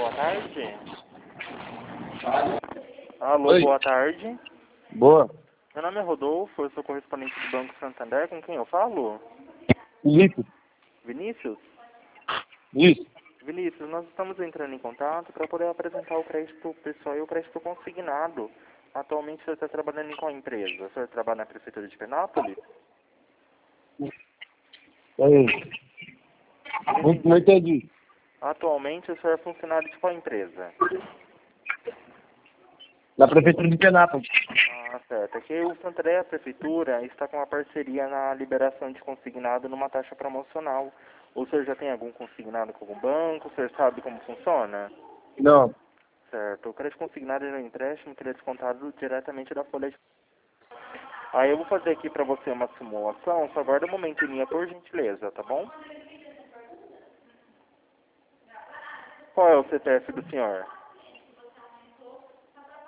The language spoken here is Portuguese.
boa tarde. Alô, Oi. boa tarde. Boa. Meu nome é Rodolfo, eu sou correspondente do Banco Santander. Com quem eu falo? Felipe. Vinícius? Isso. Vinícius, nós estamos entrando em contato para poder apresentar o crédito pessoal e o crédito consignado. Atualmente você está trabalhando em qual empresa? O senhor trabalha na Prefeitura de Penápolis? Aí. Não entendi. Atualmente o senhor é funcionário de qual empresa? Na Prefeitura de Penápolis. Ah, certo. Aqui o Santander, a Prefeitura, está com uma parceria na liberação de consignado numa taxa promocional. O senhor já tem algum consignado com algum banco? O senhor sabe como funciona? Não. Certo. O crédito consignado é um empréstimo que ele é descontado diretamente da folha de... Aí eu vou fazer aqui para você uma simulação, só aguarda um momento em linha, por gentileza, tá bom? Qual é o CPF do senhor?